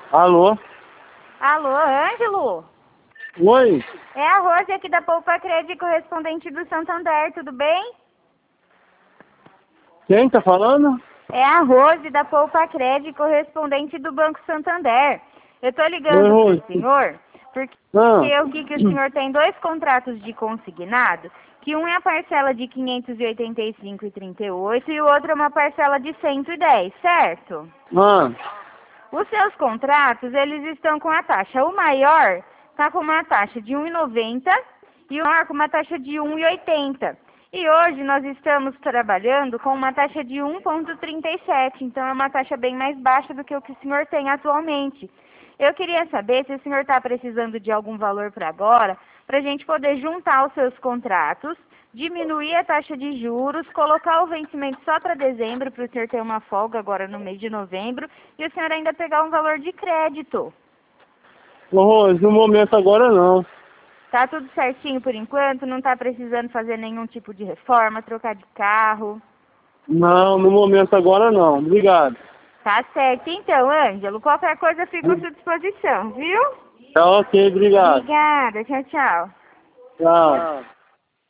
Alô? Alô, Ângelo? Oi? É a Rose aqui da Poupa Crédito, correspondente do Santander, tudo bem? Quem tá falando? É a Rose da Poupa Crédito, correspondente do Banco Santander. Eu tô Oi, ligando Rose. pro senhor, porque Ah, eu vi que o senhor tem dois contratos de consignado, que um é a parcela de 585,38 e o outro é uma parcela de 110, certo? ah, Os seus contratos, eles estão com a taxa. O maior está com uma taxa de 1,90 e o menor com uma taxa de 1,80. E hoje nós estamos trabalhando com uma taxa de 1,37. Então é uma taxa bem mais baixa do que o que o senhor tem atualmente. Eu queria saber se o senhor está precisando de algum valor para agora, para a gente poder juntar os seus contratos, diminuir a taxa de juros, colocar o vencimento só para dezembro, para o senhor ter uma folga agora no mês de novembro, e o senhor ainda pegar um valor de crédito. ô Rose, no momento agora não. Tá tudo certinho por enquanto? Não está precisando fazer nenhum tipo de reforma, trocar de carro? Não, no momento agora não. Obrigado. Tá certo. Então, Ângelo, qualquer coisa fica à sua disposição, viu? Tá ok, obrigado. Obrigada. Tchau, tchau. Tchau.